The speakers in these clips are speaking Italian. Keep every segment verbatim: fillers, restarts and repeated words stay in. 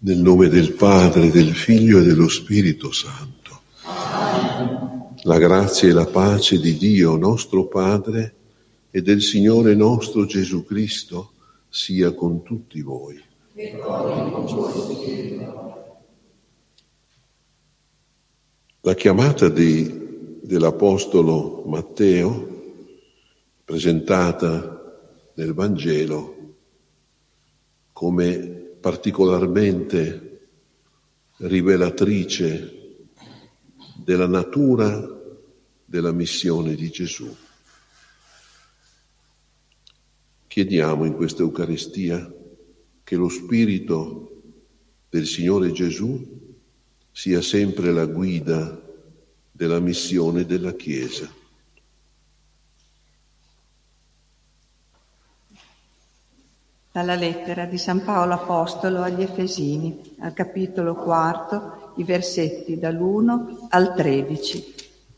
Nel nome del Padre, del Figlio e dello Spirito Santo. La grazia e la pace di Dio nostro Padre e del Signore nostro Gesù Cristo sia con tutti voi. E con il tuo spirito. La chiamata di, dell'Apostolo Matteo, presentata nel Vangelo come particolarmente rivelatrice della natura della missione di Gesù. Chiediamo in questa Eucaristia che lo Spirito del Signore Gesù sia sempre la guida della missione della Chiesa. Dalla lettera di San Paolo Apostolo agli Efesini, al capitolo quarto, i versetti dall'uno al tredici.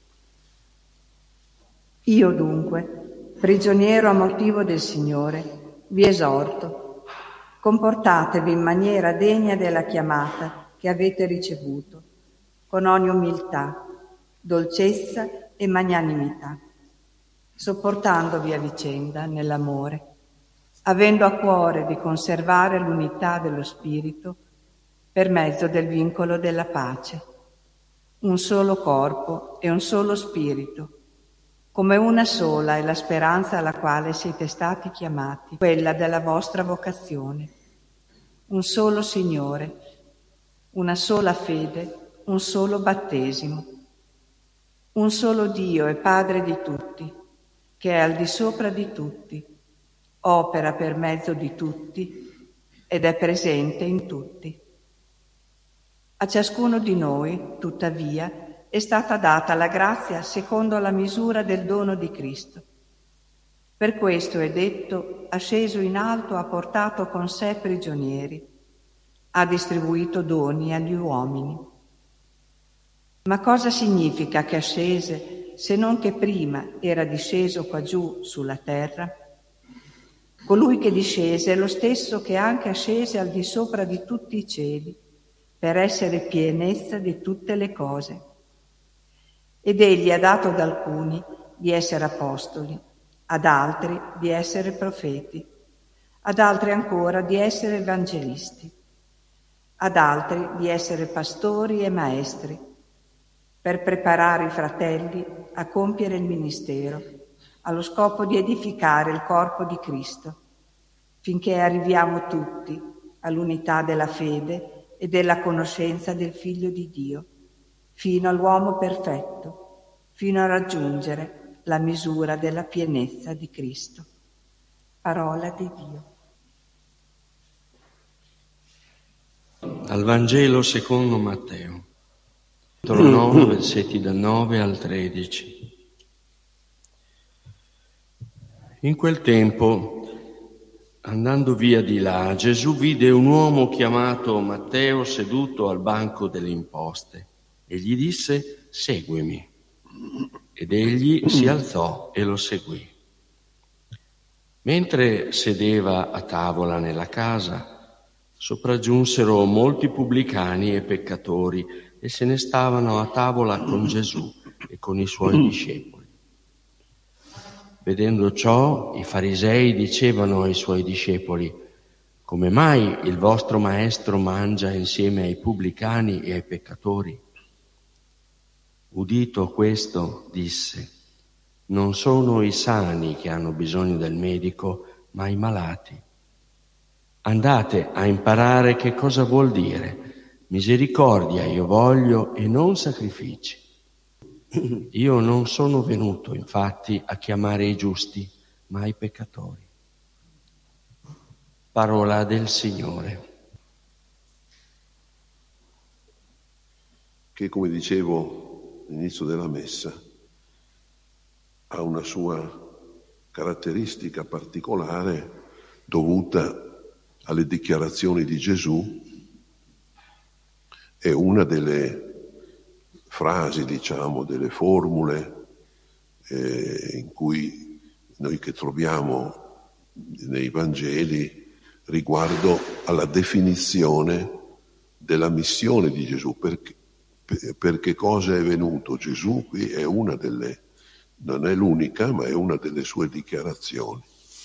Io dunque, prigioniero a motivo del Signore, vi esorto, comportatevi in maniera degna della chiamata che avete ricevuto, con ogni umiltà, dolcezza e magnanimità, sopportandovi a vicenda nell'amore, avendo a cuore di conservare l'unità dello Spirito per mezzo del vincolo della pace, un solo corpo e un solo Spirito, come una sola è la speranza alla quale siete stati chiamati, quella della vostra vocazione, un solo Signore, una sola fede, un solo battesimo, un solo Dio e Padre di tutti, che è al di sopra di tutti, opera per mezzo di tutti ed è presente in tutti. A ciascuno di noi, tuttavia, è stata data la grazia secondo la misura del dono di Cristo. Per questo è detto, ha sceso in alto, ha portato con sé prigionieri, ha distribuito doni agli uomini. Ma cosa significa che ascese, se non che prima era disceso qua giù sulla terra? Colui che discese è lo stesso che anche ascese al di sopra di tutti i cieli, per essere pienezza di tutte le cose. Ed egli ha dato ad alcuni di essere apostoli, ad altri di essere profeti, ad altri ancora di essere evangelisti, ad altri di essere pastori e maestri, per preparare i fratelli a compiere il ministero, allo scopo di edificare il corpo di Cristo, finché arriviamo tutti all'unità della fede e della conoscenza del Figlio di Dio, fino all'uomo perfetto, fino a raggiungere la misura della pienezza di Cristo. Parola di Dio. Dal Vangelo secondo Matteo, capitolo nove, versetti dal nove al tredici. In quel tempo, andando via di là, Gesù vide un uomo chiamato Matteo seduto al banco delle imposte e gli disse: «Seguimi». Ed egli si alzò e lo seguì. Mentre sedeva a tavola nella casa, sopraggiunsero molti pubblicani e peccatori e se ne stavano a tavola con Gesù e con i suoi discepoli. Vedendo ciò, i farisei dicevano ai suoi discepoli: «Come mai il vostro maestro mangia insieme ai pubblicani e ai peccatori?» Udito questo, disse: «Non sono i sani che hanno bisogno del medico, ma i malati. Andate a imparare che cosa vuol dire: misericordia io voglio e non sacrifici. Io non sono venuto, infatti, a chiamare i giusti, ma i peccatori». Parola del Signore. Che, come dicevo all'inizio della Messa, ha una sua caratteristica particolare dovuta alle dichiarazioni di Gesù. È una delle frasi, diciamo, delle formule eh, in cui noi che troviamo nei Vangeli riguardo alla definizione della missione di Gesù. Perché, perché cosa è venuto Gesù? Qui è una delle, non è l'unica, ma è una delle sue dichiarazioni.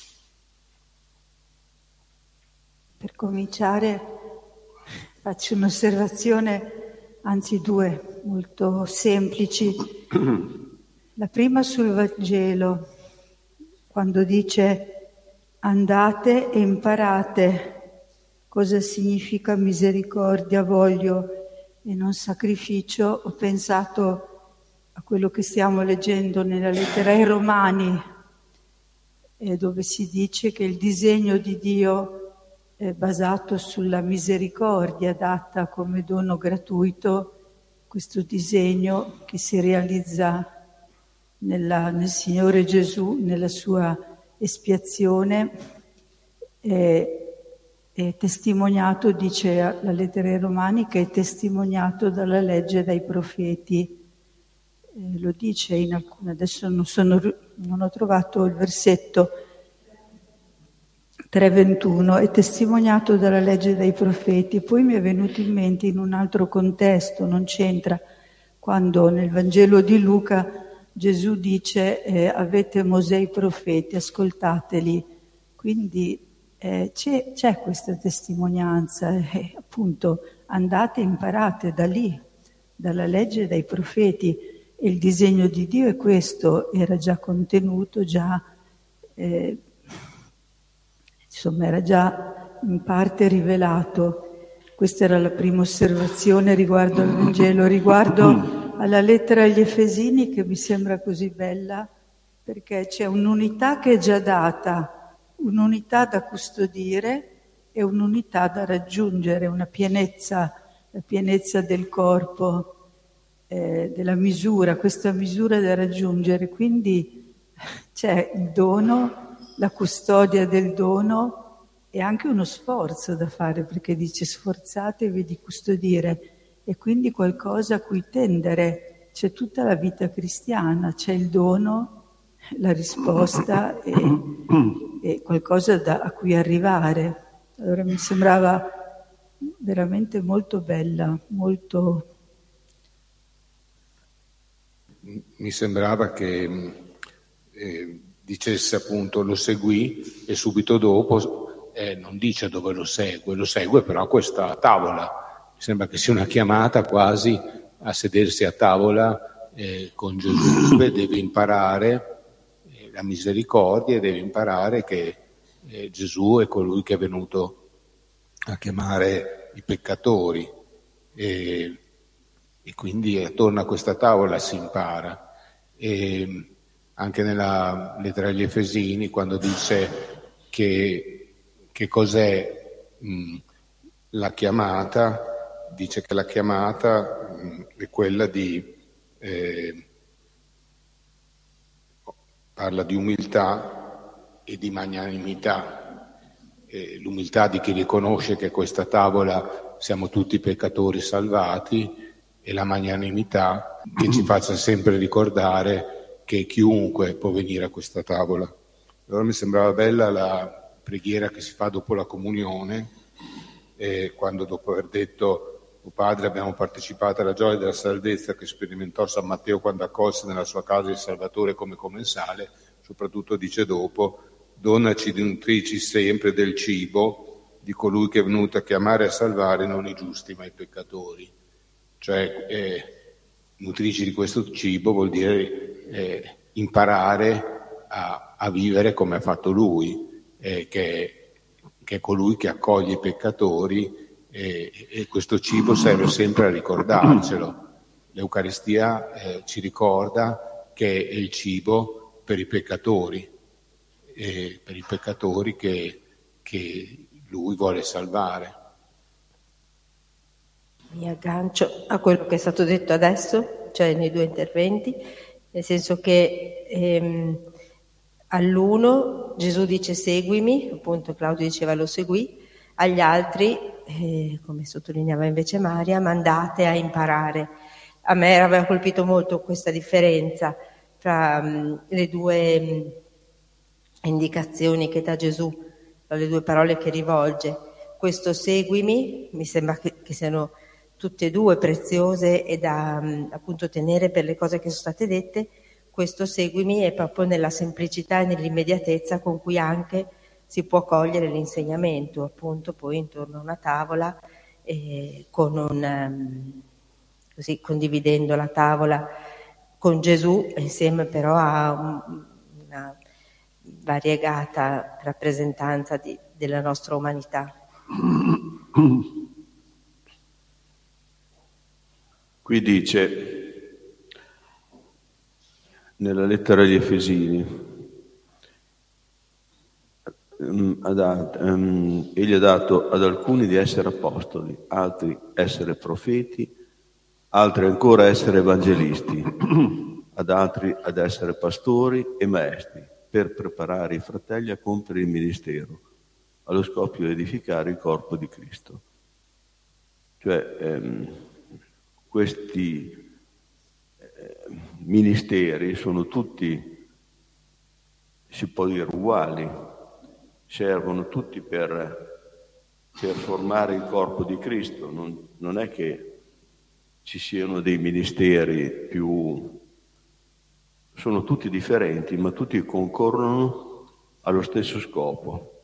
Per cominciare faccio un'osservazione, anzi due, molto semplici. La prima sul Vangelo, quando dice andate e imparate cosa significa misericordia, voglio e non sacrificio, ho pensato a quello che stiamo leggendo nella lettera ai Romani, eh, dove si dice che il disegno di Dio è basato sulla misericordia data come dono gratuito, questo disegno che si realizza nella, nel Signore Gesù, nella sua espiazione, è, è testimoniato, dice la lettera ai Romani, che è testimoniato dalla legge e dai profeti. Eh, lo dice in alcune, adesso non, sono, non ho trovato il versetto, tre ventuno, è testimoniato dalla legge dei profeti. Poi mi è venuto in mente in un altro contesto, non c'entra, quando nel Vangelo di Luca Gesù dice eh, avete Mosè e i profeti, ascoltateli. Quindi eh, c'è, c'è questa testimonianza, eh, appunto andate e imparate da lì, dalla legge e dai profeti. E il disegno di Dio è questo, era già contenuto, già... Eh, Insomma, era già in parte rivelato. Questa era la prima osservazione riguardo al Vangelo, riguardo alla lettera agli Efesini, che mi sembra così bella, perché c'è un'unità che è già data, un'unità da custodire e un'unità da raggiungere, una pienezza, la pienezza del corpo, eh, della misura, questa misura da raggiungere. Quindi c'è il dono, la custodia del dono e anche uno sforzo da fare, perché dice sforzatevi di custodire, e quindi qualcosa a cui tendere. C'è tutta la vita cristiana, c'è il dono, la risposta e, e qualcosa da, a cui arrivare. Allora mi sembrava veramente molto bella, molto... Mi sembrava che... Eh, dicesse appunto lo seguì e subito dopo eh, non dice dove lo segue, lo segue però a questa tavola. Mi sembra che sia una chiamata quasi a sedersi a tavola eh, con Gesù, deve imparare eh, la misericordia e deve imparare che eh, Gesù è colui che è venuto a chiamare i peccatori e, e quindi attorno a questa tavola si impara. E, anche nella lettera agli Efesini, quando dice che, che cos'è mh, la chiamata, dice che la chiamata mh, è quella di, eh, parla di umiltà e di magnanimità. Eh, l'umiltà di chi riconosce che a questa tavola siamo tutti peccatori salvati, e la magnanimità che ci faccia sempre ricordare che chiunque può venire a questa tavola. Allora mi sembrava bella la preghiera che si fa dopo la comunione, eh, quando dopo aver detto o Padre abbiamo partecipato alla gioia della salvezza che sperimentò San Matteo quando accolse nella sua casa il Salvatore come commensale, soprattutto dice dopo donaci di nutrici sempre del cibo di colui che è venuto a chiamare e a salvare non i giusti ma i peccatori. Cioè eh, nutrici di questo cibo vuol dire Eh, imparare a, a vivere come ha fatto lui, eh, che, che è colui che accoglie i peccatori, eh, e questo cibo serve sempre a ricordarcelo. L'Eucaristia eh, ci ricorda che è il cibo per i peccatori, eh, per i peccatori che, che lui vuole salvare. Mi aggancio a quello che è stato detto adesso, cioè nei due interventi, nel senso che ehm, all'uno Gesù dice seguimi, appunto Claudio diceva lo seguì, agli altri, eh, come sottolineava invece Maria, mandate a imparare. A me aveva colpito molto questa differenza tra um, le due um, indicazioni che dà Gesù, le due parole che rivolge. questo seguimi, mi sembra che, che siano tutte e due preziose e da appunto tenere per le cose che sono state dette. Questo seguimi è proprio nella semplicità e nell'immediatezza con cui anche si può cogliere l'insegnamento, appunto poi intorno a una tavola, eh, con un, um, così, condividendo la tavola con Gesù, insieme però a un, una variegata rappresentanza di, della nostra umanità. Qui dice, nella lettera agli Efesini, um, ad, um, egli ha dato ad alcuni di essere apostoli, altri essere profeti, altri ancora essere evangelisti, ad altri ad essere pastori e maestri, per preparare i fratelli a compiere il ministero, allo scopo di edificare il corpo di Cristo. Cioè, ehm, questi eh, ministeri sono tutti, si può dire, uguali, servono tutti per, per formare il corpo di Cristo. Non, non è che ci siano dei ministeri più... sono tutti differenti, ma tutti concorrono allo stesso scopo,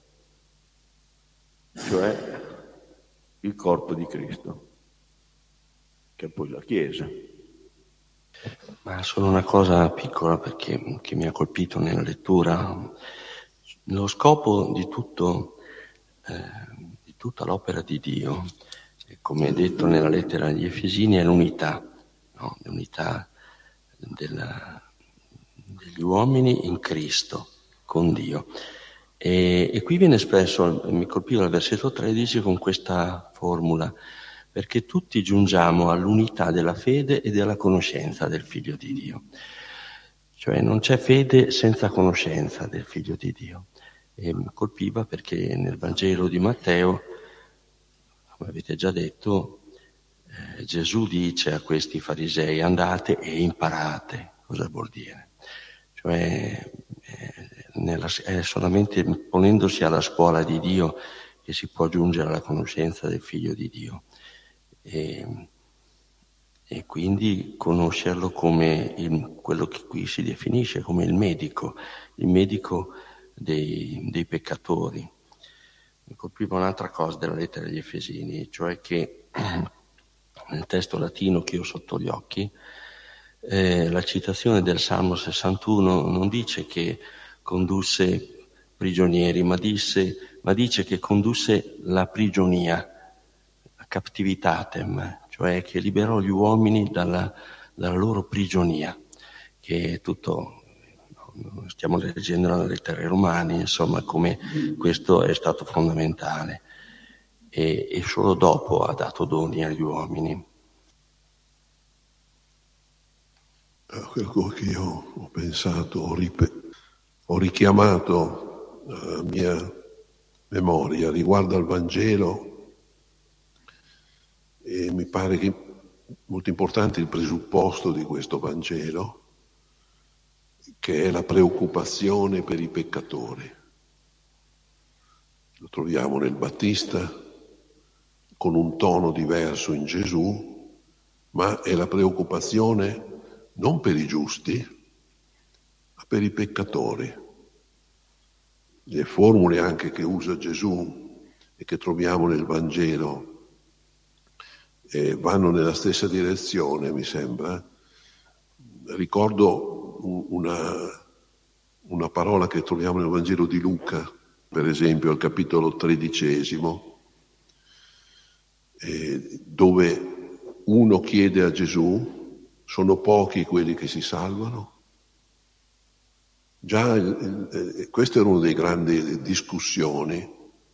cioè il corpo di Cristo, che è poi la Chiesa. Ma solo una cosa piccola, perché che mi ha colpito nella lettura. Lo scopo di tutto, eh, di tutta l'opera di Dio, come è detto nella lettera agli Efesini, è l'unità, no? L'unità della, degli uomini in Cristo, con Dio. E, e qui viene espresso, mi colpiva il versetto tredici con questa formula: perché tutti giungiamo all'unità della fede e della conoscenza del Figlio di Dio. Cioè non c'è fede senza conoscenza del Figlio di Dio. E mi colpiva perché nel Vangelo di Matteo, come avete già detto, eh, Gesù dice a questi farisei: andate e imparate. Cosa vuol dire? Cioè eh, nella, è solamente ponendosi alla scuola di Dio che si può giungere alla conoscenza del Figlio di Dio. E, e quindi conoscerlo come il, quello che qui si definisce come il medico, il medico dei, dei peccatori. Mi colpiva un'altra cosa della lettera agli Efesini, cioè che nel testo latino che io ho sotto gli occhi, eh, la citazione del Salmo sessantuno non dice che condusse prigionieri, ma, disse, ma dice che condusse la prigionia, captivitatem, cioè che liberò gli uomini dalla, dalla loro prigionia, che è tutto, stiamo leggendo nella lettera ai Romani, insomma, come questo è stato fondamentale, e, e solo dopo ha dato doni agli uomini. Quello che io ho pensato, ho, rip- ho richiamato la mia memoria riguardo al Vangelo. E mi pare che molto importante il presupposto di questo Vangelo, che è la preoccupazione per i peccatori. Lo troviamo nel Battista con un tono diverso in Gesù, ma è la preoccupazione non per i giusti, ma per i peccatori. Le formule anche che usa Gesù e che troviamo nel Vangelo Eh, vanno nella stessa direzione, mi sembra. Ricordo una, una parola che troviamo nel Vangelo di Luca, per esempio al capitolo tredicesimo, eh, dove uno chiede a Gesù: sono pochi quelli che si salvano? Già il, il, questa era una delle grandi discussioni.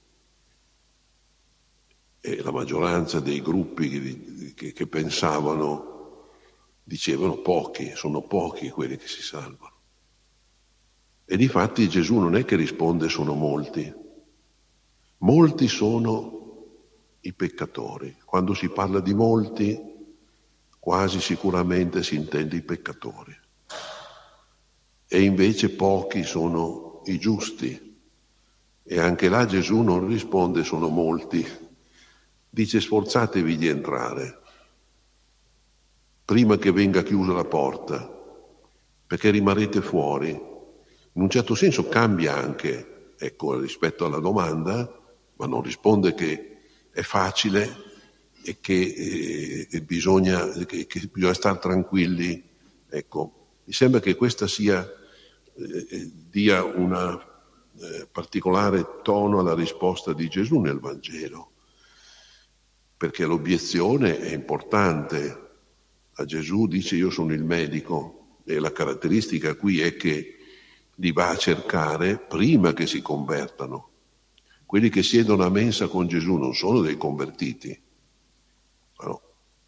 E la maggioranza dei gruppi che, che, che pensavano dicevano pochi, sono pochi quelli che si salvano. E difatti Gesù non è che risponde sono molti, molti sono i peccatori. Quando si parla di molti, quasi sicuramente si intende i peccatori. E invece pochi sono i giusti. E anche là Gesù non risponde sono molti, dice sforzatevi di entrare prima che venga chiusa la porta, perché rimarrete fuori. In un certo senso cambia anche, ecco, rispetto alla domanda, ma non risponde che è facile e che, eh, bisogna, che, che bisogna stare tranquilli. Ecco, mi sembra che questa sia, eh, dia una eh, particolare tono alla risposta di Gesù nel Vangelo, perché l'obiezione è importante. A Gesù dice io sono il medico, e la caratteristica qui è che li va a cercare prima che si convertano. Quelli che siedono a mensa con Gesù non sono dei convertiti. No.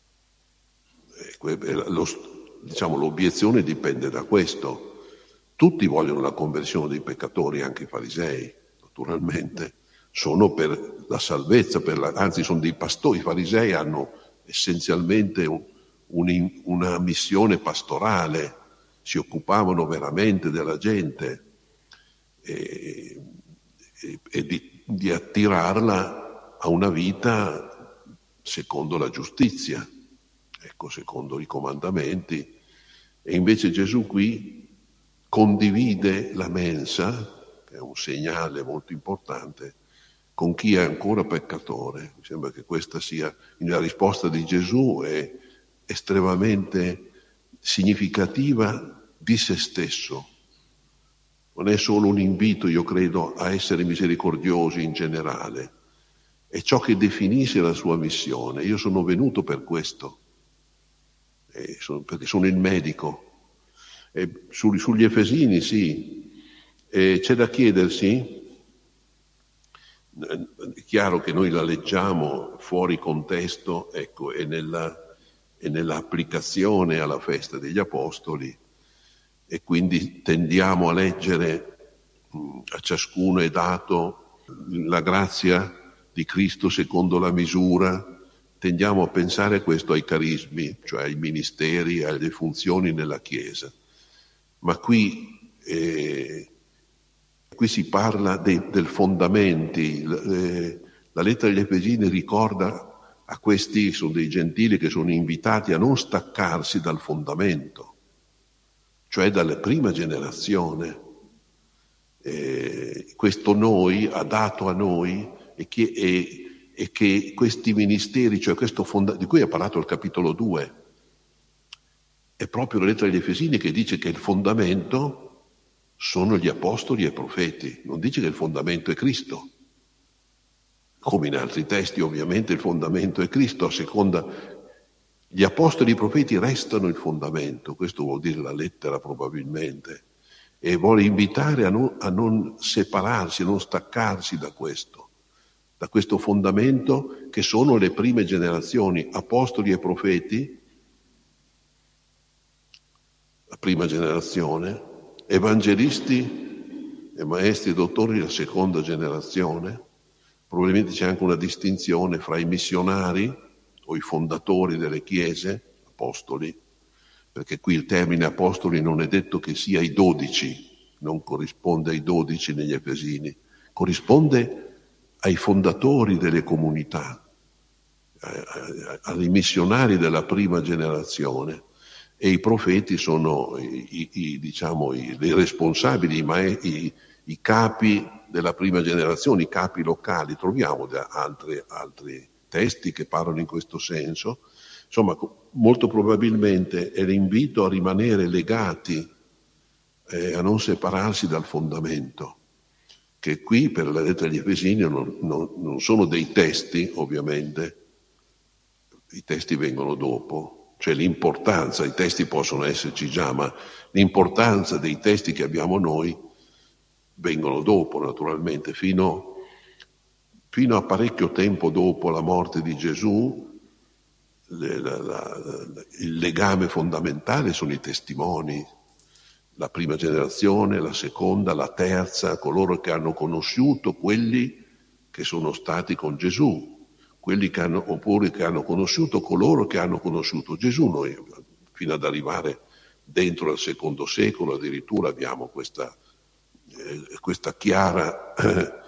Lo, diciamo, l'obiezione dipende da questo. Tutti vogliono la conversione dei peccatori, anche i farisei, naturalmente. Sono per la salvezza, per la, anzi sono dei pastori. I farisei hanno essenzialmente un, un, una missione pastorale, si occupavano veramente della gente e, e, e di, di attirarla a una vita secondo la giustizia, ecco, secondo i comandamenti. E invece Gesù qui condivide la mensa, che è un segnale molto importante, con chi è ancora peccatore. Mi sembra che questa sia la risposta di Gesù, è estremamente significativa di se stesso. Non è solo un invito, io credo, a essere misericordiosi in generale, è ciò che definisce la sua missione. Io sono venuto per questo, eh, sono, perché sono il medico. E su, sugli Efesini sì, eh, c'è da chiedersi. È chiaro che noi la leggiamo fuori contesto, ecco, e nella, e nell'applicazione alla festa degli Apostoli, e quindi tendiamo a leggere mh, a ciascuno è dato la grazia di Cristo secondo la misura, tendiamo a pensare questo ai carismi, cioè ai ministeri, alle funzioni nella Chiesa. Ma qui eh, Qui si parla dei, del fondamenti. Eh, la lettera agli Efesini ricorda a questi, sono dei gentili che sono invitati a non staccarsi dal fondamento, cioè dalla prima generazione. Eh, questo noi ha dato a noi e che, e, e che questi ministeri, cioè questo fonda, di cui ha parlato il capitolo due, è proprio la lettera agli Efesini che dice che il fondamento sono gli apostoli e i profeti, non dice che il fondamento è Cristo. Come in altri testi ovviamente il fondamento è Cristo, a seconda gli apostoli e i profeti restano il fondamento, questo vuol dire la lettera probabilmente, e vuole invitare a non, a non separarsi, a non staccarsi da questo, da questo fondamento che sono le prime generazioni, apostoli e profeti, la prima generazione, evangelisti e maestri e dottori la seconda generazione. Probabilmente c'è anche una distinzione fra i missionari o i fondatori delle chiese, apostoli, perché qui il termine apostoli non è detto che sia i dodici, non corrisponde ai dodici negli Efesini, corrisponde ai fondatori delle comunità, ai missionari della prima generazione. E i profeti sono i, i, i, diciamo, i, i responsabili, i, mae, i, i capi della prima generazione, i capi locali. Troviamo altri, altri testi che parlano in questo senso. Insomma, molto probabilmente è l'invito a rimanere legati, eh, a non separarsi dal fondamento, che qui per la lettera agli Efesini non, non, non sono dei testi, ovviamente, i testi vengono dopo. Cioè l'importanza, i testi possono esserci già, ma l'importanza dei testi che abbiamo noi vengono dopo, naturalmente, fino, fino a parecchio tempo dopo la morte di Gesù. Le, la, la, il legame fondamentale sono i testimoni, la prima generazione, la seconda, la terza, coloro che hanno conosciuto quelli che sono stati con Gesù. Quelli che hanno, oppure che hanno conosciuto coloro che hanno conosciuto Gesù. Noi fino ad arrivare dentro al secondo secolo addirittura abbiamo questa, eh, questa chiara eh,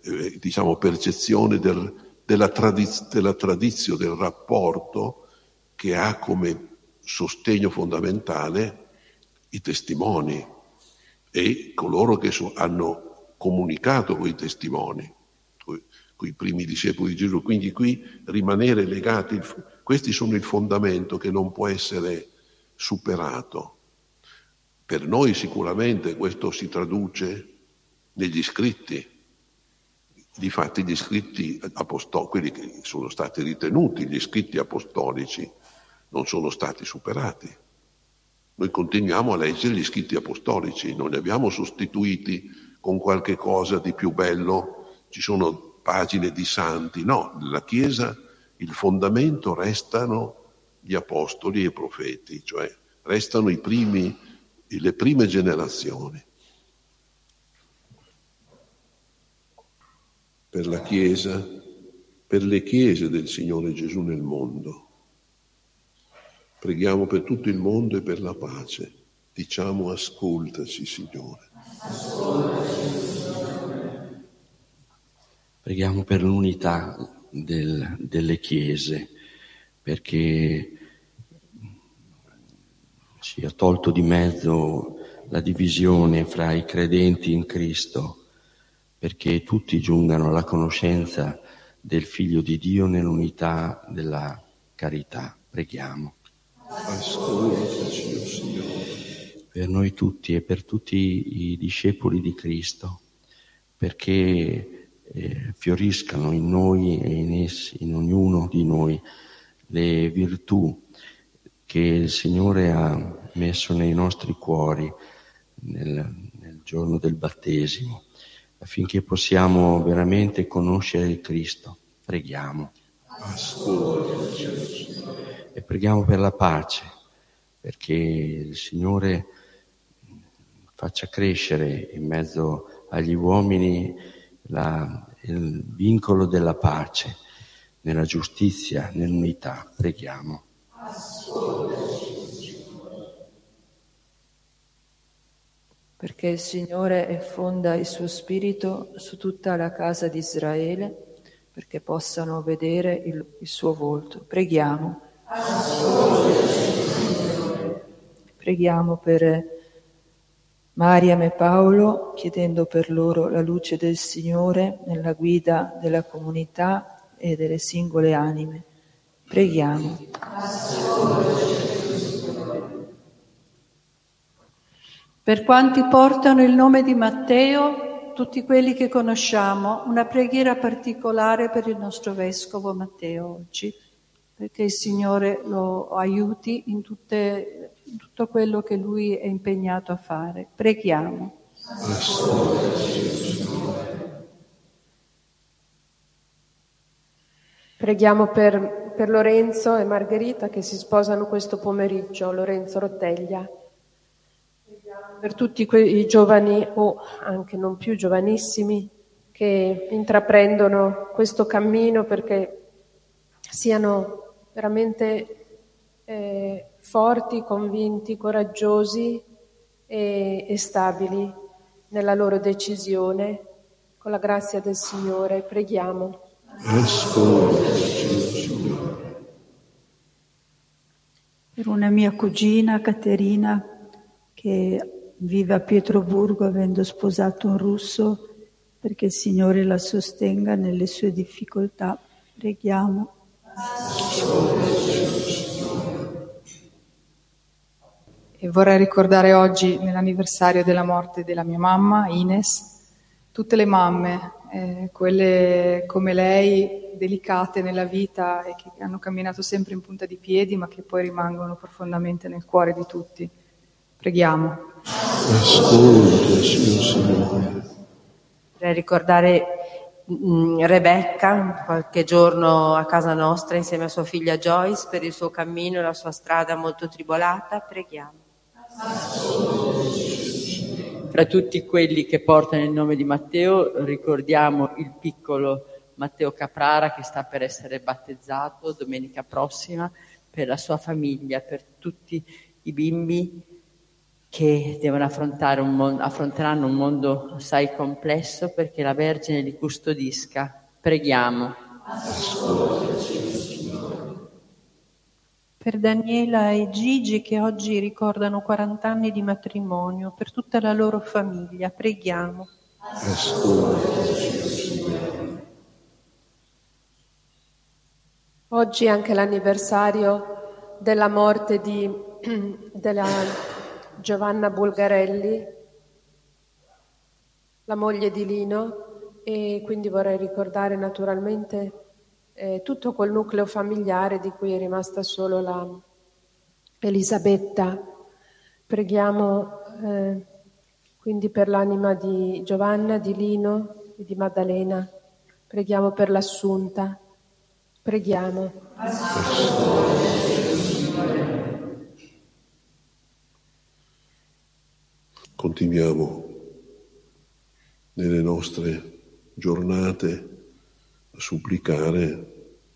eh, diciamo, percezione del, della, tradiz- della tradizione, del rapporto che ha come sostegno fondamentale i testimoni e coloro che so, hanno comunicato con i testimoni, con i primi discepoli di Gesù. Quindi qui rimanere legati, questi sono il fondamento che non può essere superato. Per noi sicuramente questo si traduce negli scritti. Difatti gli scritti apostolici, quelli che sono stati ritenuti gli scritti apostolici, non sono stati superati. Noi continuiamo a leggere gli scritti apostolici, non li abbiamo sostituiti con qualche cosa di più bello, ci sono pagine di santi. No, nella Chiesa il fondamento restano gli apostoli e i profeti, cioè restano i primi, le prime generazioni. Per la Chiesa, per le chiese del Signore Gesù nel mondo. Preghiamo per tutto il mondo e per la pace. Diciamo: ascoltaci, Signore. Ascoltaci, Signore. Preghiamo per l'unità del, delle chiese, perché ci ha tolto di mezzo la divisione fra i credenti in Cristo, perché tutti giungano alla conoscenza del Figlio di Dio nell'unità della carità. Preghiamo. Ascoltaci, Signore. Per noi tutti e per tutti i discepoli di Cristo, perché eh, fioriscano in noi e in essi, in ognuno di noi, le virtù che il Signore ha messo nei nostri cuori nel, nel giorno del battesimo, affinché possiamo veramente conoscere Cristo. Preghiamo. Ascoltaci. E preghiamo per la pace, perché il Signore faccia crescere in mezzo agli uomini la, il vincolo della pace, nella giustizia, nell'unità. Preghiamo. Perché il Signore fonda il suo spirito su tutta la casa di Israele, perché possano vedere il, il suo volto. Preghiamo. Preghiamo per Mariam e Paolo, chiedendo per loro la luce del Signore nella guida della comunità e delle singole anime. Preghiamo. Per quanti portano il nome di Matteo, tutti quelli che conosciamo, una preghiera particolare per il nostro Vescovo Matteo oggi, perché il Signore lo aiuti in, tutte, in tutto quello che lui è impegnato a fare. Preghiamo. Preghiamo per, per Lorenzo e Margherita che si sposano questo pomeriggio, Lorenzo Rotteglia. Preghiamo per tutti quei giovani o anche non più giovanissimi che intraprendono questo cammino, perché siano veramente eh, forti, convinti, coraggiosi e, e stabili nella loro decisione. Con la grazia del Signore preghiamo. Ascoltaci, Signore. Per una mia cugina, Caterina, che vive a Pietroburgo avendo sposato un russo, perché il Signore la sostenga nelle sue difficoltà. Preghiamo. E vorrei ricordare oggi, nell'anniversario della morte della mia mamma, Ines, tutte le mamme, eh, quelle come lei, delicate nella vita e che hanno camminato sempre in punta di piedi, ma che poi rimangono profondamente nel cuore di tutti. Preghiamo. Ascoltaci, Signore. Vorrei ricordare Rebecca, qualche giorno a casa nostra insieme a sua figlia Joyce, per il suo cammino e la sua strada molto tribolata. Preghiamo. Fra tutti quelli che portano il nome di Matteo ricordiamo il piccolo Matteo Caprara che sta per essere battezzato domenica prossima, per la sua famiglia, per tutti i bimbi che devono affrontare un mondo, affronteranno un mondo assai complesso, perché la Vergine li custodisca. Preghiamo. Per Daniela e Gigi, che oggi ricordano quaranta anni di matrimonio, per tutta la loro famiglia, preghiamo. Oggi è anche l'anniversario della morte di, della Giovanna Bulgarelli, la moglie di Lino, e quindi vorrei ricordare naturalmente eh, tutto quel nucleo familiare di cui è rimasta solo la Elisabetta. Preghiamo eh, quindi per l'anima di Giovanna, di Lino e di Maddalena. Preghiamo per l'Assunta. Preghiamo. Continuiamo nelle nostre giornate a supplicare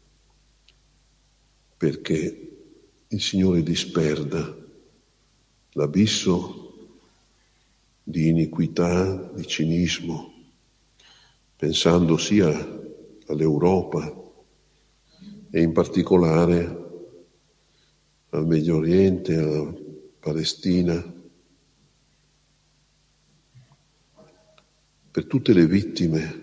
perché il Signore disperda l'abisso di iniquità, di cinismo, pensando sia all'Europa e in particolare al Medio Oriente, alla Palestina, per tutte le vittime,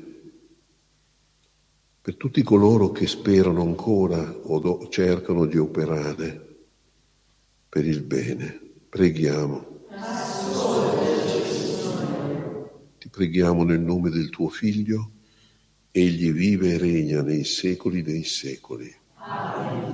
per tutti coloro che sperano ancora o do, cercano di operare per il bene. Preghiamo. Ti preghiamo nel nome del tuo Figlio. Egli vive e regna nei secoli dei secoli. Amen.